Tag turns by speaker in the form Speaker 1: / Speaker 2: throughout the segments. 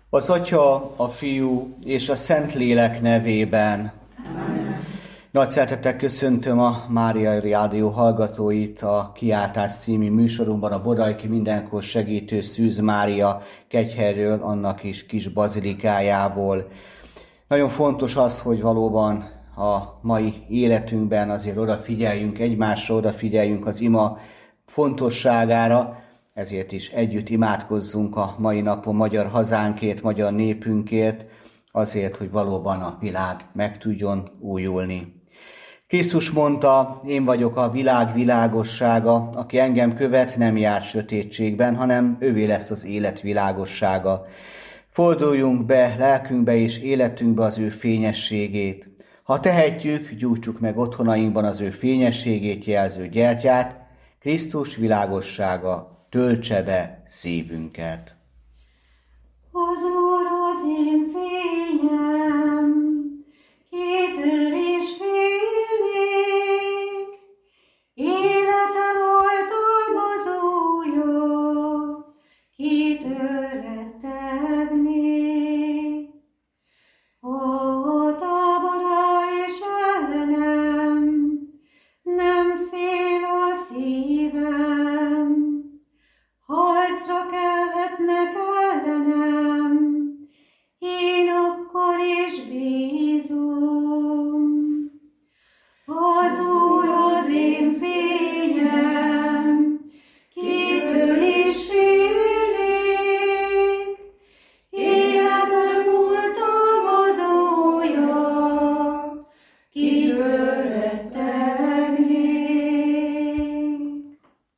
Speaker 1: Az Atya, a Fiú és a Szentlélek nevében.
Speaker 2: Amen.
Speaker 1: Nagy szeretettel köszöntöm a Mária Rádió hallgatóit a Kiáltás című műsorunkban, a Bodajki Mindenkor Segítő Szűz Mária Kegyhelyről, annak is kis bazilikájából. Nagyon fontos az, hogy valóban a mai életünkben azért odafigyeljünk egymásra, odafigyeljünk az ima fontosságára, ezért is együtt imádkozzunk a mai napon magyar hazánkért, magyar népünkért, azért, hogy valóban a világ meg tudjon újulni. Krisztus mondta, én vagyok a világ világossága, aki engem követ, nem jár sötétségben, hanem ővé lesz az élet világossága. Forduljunk be lelkünkbe és életünkbe az ő fényességét. Ha tehetjük, gyújtsuk meg otthonainkban az ő fényességét jelző gyertyát, Krisztus világossága töltse be szívünket.
Speaker 2: Az Úr az én fényem, kitől is félnék, életem oltalmazója, kitől rettegnék. A tábora és ellenem, nem fél a szívem, harcra kelhetnek ellenem, én akkor is bízom. Az Úr az én fényem, kitől is félnék, életem oltalmazója, kitől rettegnék.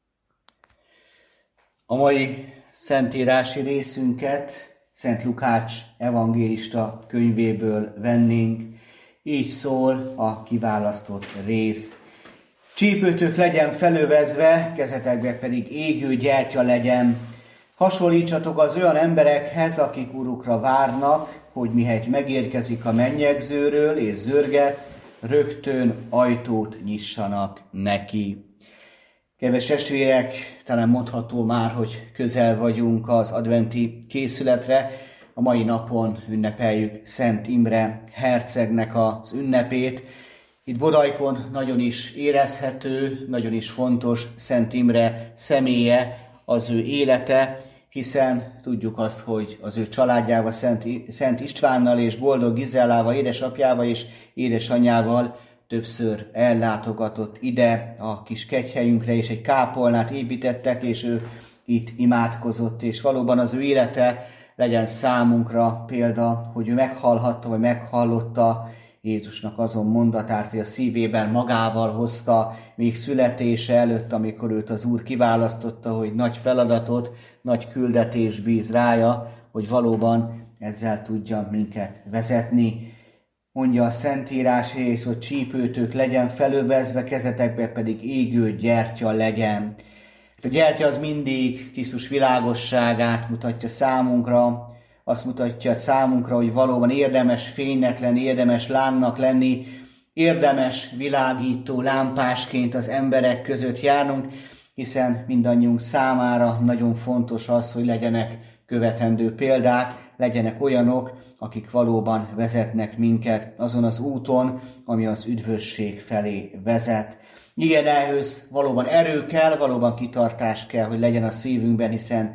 Speaker 1: A mai szentírási részünket Szent Lukács evangélista könyvéből vennénk. Így szól a kiválasztott rész. Csípőtök legyen felövezve, kezetekbe pedig égő gyertya legyen. Hasonlítsatok az olyan emberekhez, akik urukra várnak, hogy mihelyt megérkezik a mennyegzőről és zörget, rögtön ajtót nyissanak neki. Kedves testvérek, talán mondható már, hogy közel vagyunk az adventi készületre. A mai napon ünnepeljük Szent Imre hercegnek az ünnepét. Itt Bodajkon nagyon is érezhető, nagyon is fontos Szent Imre személye, az ő élete, hiszen tudjuk azt, hogy az ő családjával, Szent Istvánnal és Boldog Gizellával, édesapjával és édesanyjával többször ellátogatott ide a kis kegyhelyünkre, és egy kápolnát építettek, és ő itt imádkozott, és valóban az ő élete legyen számunkra példa, hogy ő meghallhatta, vagy meghallotta Jézusnak azon mondatát, hogy a szívében magával hozta még születése előtt, amikor őt az Úr kiválasztotta, hogy nagy feladatot, nagy küldetés bíz rája, hogy valóban ezzel tudja minket vezetni. Mondja a Szentírás, és hogy csípőtök legyen felövezve, kezetekbe pedig égő gyertya legyen. A gyertya az mindig Krisztus világosságát mutatja számunkra, azt mutatja számunkra, hogy valóban érdemes fénynek lenni, érdemes lámnak lenni, érdemes világító lámpásként az emberek között járnunk, hiszen mindannyiunk számára nagyon fontos az, hogy legyenek követendő példák, legyenek olyanok, akik valóban vezetnek minket azon az úton, ami az üdvösség felé vezet. Igen, ehhez valóban erő kell, valóban kitartás kell, hogy legyen a szívünkben, hiszen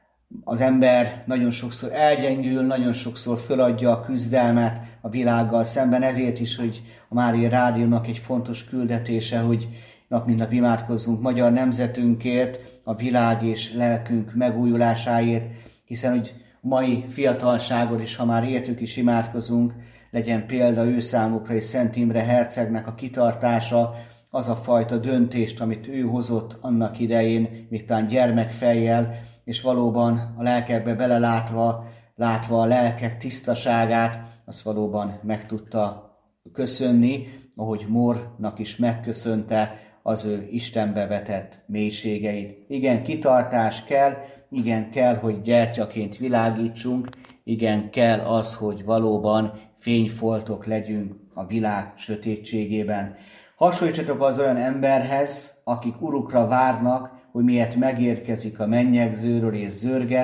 Speaker 1: az ember nagyon sokszor elgyengül, nagyon sokszor föladja a küzdelmet a világgal szemben. Ezért is, hogy a Mária Rádiónak egy fontos küldetése, hogy nap mint nap imádkozzunk magyar nemzetünkért, a világ és lelkünk megújulásáért, hiszen hogy a mai fiatalságon is, ha már értük is imádkozunk, legyen példa ő számukra és Szent Imre hercegnek a kitartása, az a fajta döntést, amit ő hozott annak idején, még talán gyermekfejjel, és valóban a lelkekbe belelátva, látva a lelkek tisztaságát, azt valóban meg tudta köszönni, ahogy Mornak is megköszönte az ő Istenbe vetett mélységeit. Igen, kitartás kell, igen, kell, hogy gyertyaként világítsunk, igen, kell az, hogy valóban fényfoltok legyünk a világ sötétségében. Hasonlítsatok az olyan emberhez, akik urukra várnak, hogy miért megérkezik a mennyegzőről és zörget,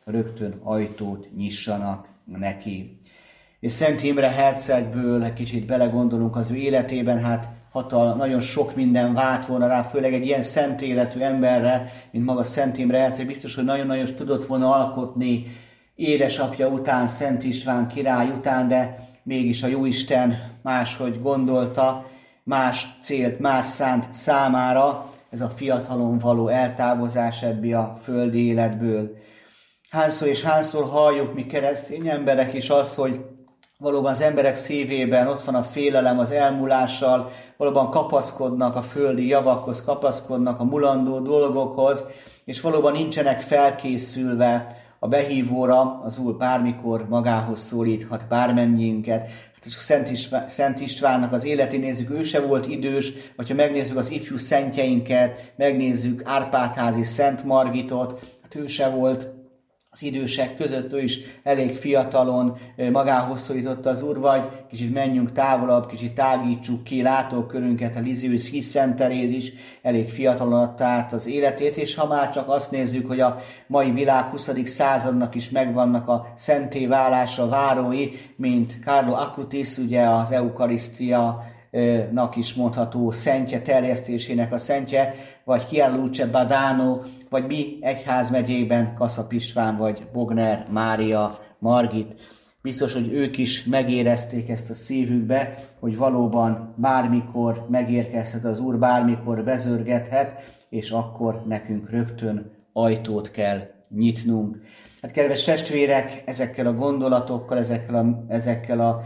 Speaker 1: rögtön ajtót nyissanak neki. És Szent Imre hercegből egy kicsit belegondolunk az ő életében, hát nagyon sok minden vált volna rá, főleg egy ilyen szent életű emberre, mint maga Szent Imre herceg, biztos, hogy nagyon-nagyon tudott volna alkotni édesapja után, Szent István király után, de mégis a Jóisten máshogy gondolta, más célt, más szánt számára, ez a fiatalon való eltávozás ebből a földi életből. Hányszor és hányszor halljuk mi keresztény emberek is azt, hogy valóban az emberek szívében ott van a félelem az elmúlással, valóban kapaszkodnak a földi javakhoz, kapaszkodnak a mulandó dolgokhoz, és valóban nincsenek felkészülve a behívóra, az Úr bármikor magához szólíthat bármennyiünket. Hát és Szent Istvánnak az életét nézzük, ő se volt idős, vagy ha megnézzük az ifjú szentjeinket, megnézzük Árpád-házi Szent Margitot, hát ő se volt az idősek között, ő is elég fiatalon magához szólította az Úr, vagy kicsit menjünk távolabb, kicsit tágítsuk ki látókörünket, a Lisieux His Szent Teréz is elég fiatalon adta át az életét, és ha már csak azt nézzük, hogy a mai világ 20. századnak is megvannak a szenté válásra várói, mint Carlo Acutis, ugye az Eukarisztiának is mondható szentje, terjesztésének a szentje, vagy Chiarluce Badano, vagy mi egyházmegyében Kaszap István, vagy Bogner Mária Margit. Biztos, hogy ők is megérezték ezt a szívükbe, hogy valóban bármikor megérkezhet az Úr, bármikor bezörgethet, és akkor nekünk rögtön ajtót kell nyitnunk. Hát kedves testvérek, ezekkel a gondolatokkal, ezekkel a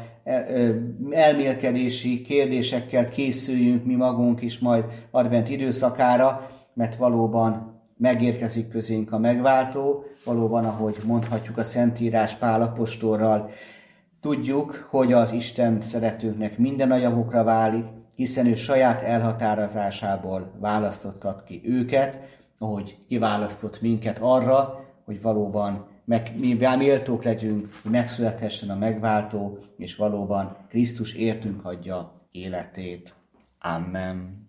Speaker 1: elmélkedési kérdésekkel készüljünk mi magunk is majd advent időszakára, mert valóban megérkezik közénk a megváltó, valóban, ahogy mondhatjuk a Szentírás Pál apostolral, tudjuk, hogy az Isten szeretőknek minden a javukra válik, hiszen ő saját elhatározásából választottat ki őket, ahogy kiválasztott minket arra, hogy valóban mi méltók legyünk, hogy megszülethessen a megváltó, és valóban Krisztus értünk adja életét. Amen.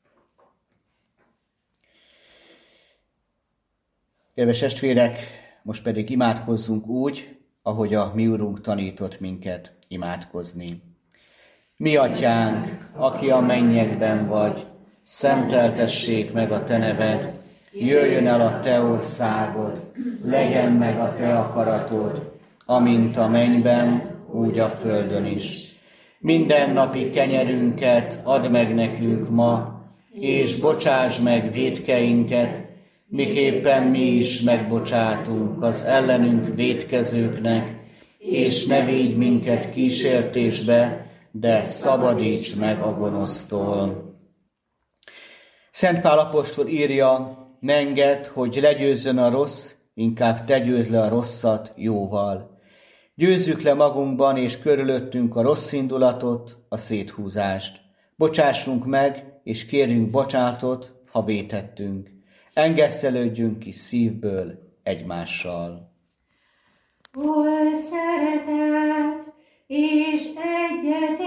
Speaker 1: Kedves testvérek, most pedig imádkozzunk úgy, ahogy a mi Urunk tanított minket imádkozni. Mi atyánk, aki a mennyekben vagy, szenteltessék meg a te neved, jöjjön el a te országod, legyen meg a te akaratod, amint a mennyben, úgy a földön is. Mindennapi kenyerünket add meg nekünk ma, és bocsáss meg vétkeinket, miképpen mi is megbocsátunk az ellenünk vétkezőknek, és ne védj minket kísértésbe, de szabadíts meg a gonosztól. Szent Pál apostol írja, ne engedd, hogy legyőzzön a rossz, inkább te győzd le a rosszat jóval. Győzzük le magunkban és körülöttünk a rossz indulatot, a széthúzást. Bocsássunk meg, és kérjünk bocsánatot, ha vétettünk. Engesztelődjünk ki szívből egymással.
Speaker 2: Hol szeretet és egyetértés,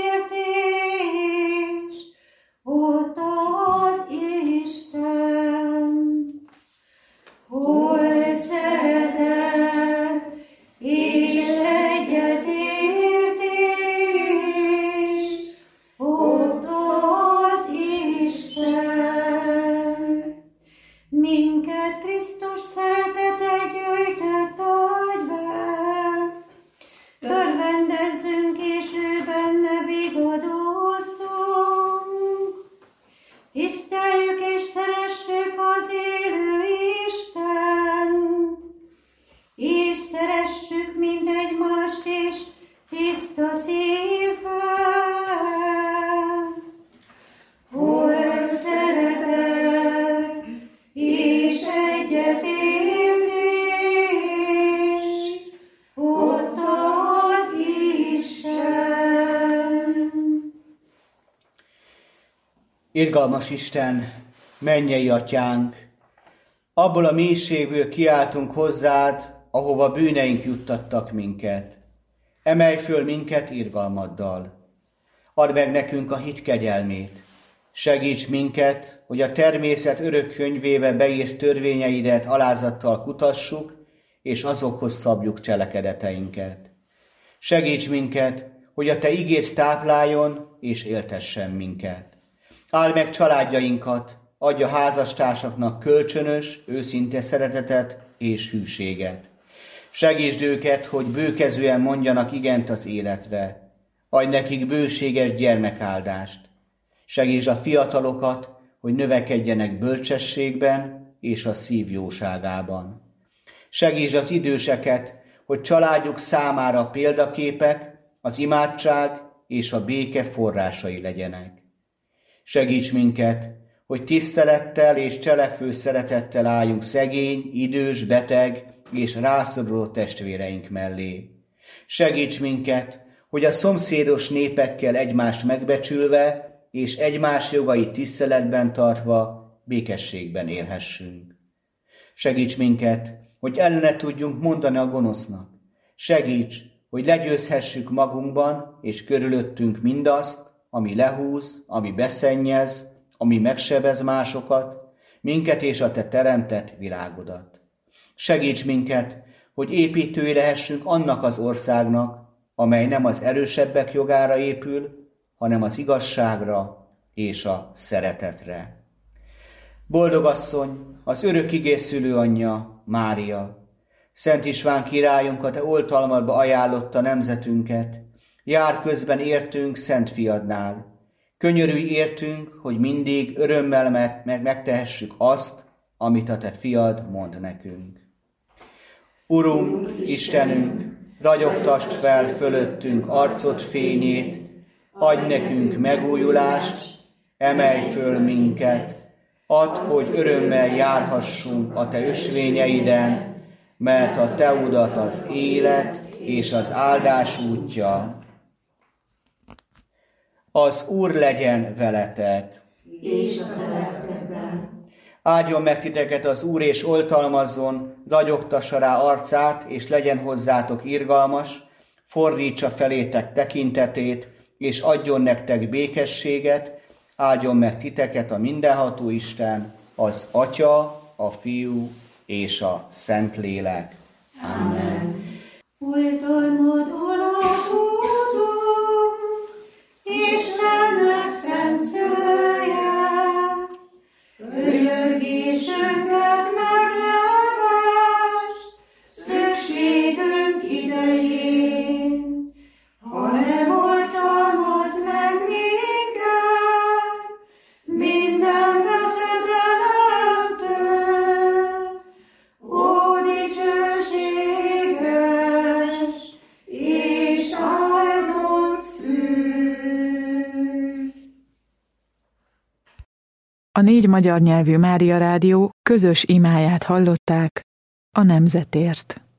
Speaker 2: ott az Isten. Hol szeretet és egyetértés, ott az Isten. Minket Krisztus szeretete gyűjtött agybe, örvendezzünk és ő benne vigadozzunk. Tiszteljük és szeressük az élő Istent, és szeressük mind egymást is tiszta szívvel. Hol szeretet és egyetértés, ott az Isten.
Speaker 1: Irgalmas Isten, mennyei atyánk, abból a mélységből kiáltunk hozzád, ahova bűneink juttattak minket. Emelj föl minket irgalmaddal. Add meg nekünk a hit kegyelmét. Segíts minket, hogy a természet örök könyvébe beírt törvényeidet alázattal kutassuk, és azokhoz szabjuk cselekedeteinket. Segíts minket, hogy a Te igéd tápláljon és éltessen minket. Áld meg családjainkat, adj a házastársaknak kölcsönös, őszinte szeretetet és hűséget. Segítsd őket, hogy bőkezően mondjanak igent az életre. Adj nekik bőséges gyermekáldást. Segítsd a fiatalokat, hogy növekedjenek bölcsességben és a szív jóságában. Segítsd az időseket, hogy családjuk számára példaképek, az imádság és a béke forrásai legyenek. Segíts minket, hogy tisztelettel és cselekvő szeretettel álljunk szegény, idős, beteg és rászoruló testvéreink mellé. Segíts minket, hogy a szomszédos népekkel egymást megbecsülve és egymás jogait tiszteletben tartva békességben élhessünk. Segíts minket, hogy ellene tudjunk mondani a gonosznak. Segíts, hogy legyőzhessük magunkban és körülöttünk mindazt, ami lehúz, ami beszennyez, ami megsebez másokat, minket és a Te teremtett világodat. Segíts minket, hogy építői lehessünk annak az országnak, amely nem az erősebbek jogára épül, hanem az igazságra és a szeretetre. Boldog asszony, az örök igé szülőanyja, Mária, Szent István királyunk a Te oltalmadba ajánlotta nemzetünket, jár közben értünk Szent Fiadnál. Könyörülj értünk, hogy mindig örömmel megtehessük azt, amit a Te Fiad mond nekünk. Urunk, Istenünk, ragyogtasd fel fölöttünk arcod fényét, adj nekünk megújulást, emelj föl minket, add, hogy örömmel járhassunk a Te ösvényeiden, mert a Te utat az élet és az áldás útja. Az Úr legyen veletek.
Speaker 2: És a te lelkedben.
Speaker 1: Áldjon meg titeket az Úr, és oltalmazzon, ragyogtassa rá arcát, és legyen hozzátok irgalmas, fordítsa felétek tekintetét, és adjon nektek békességet, áldjon meg titeket a mindenható Isten, az Atya, a Fiú és a Szentlélek. Amen.
Speaker 2: Oltalmadon adódom, Istennek szent szülője, örjöngésünket meglevess, szükségünk idején, ha nem oltalmaz meg minket, minden veszedelemtől, ó dicsőséges és áldott szűz.
Speaker 3: A 4 magyar nyelvű Mária Rádió közös imáját hallották a nemzetért.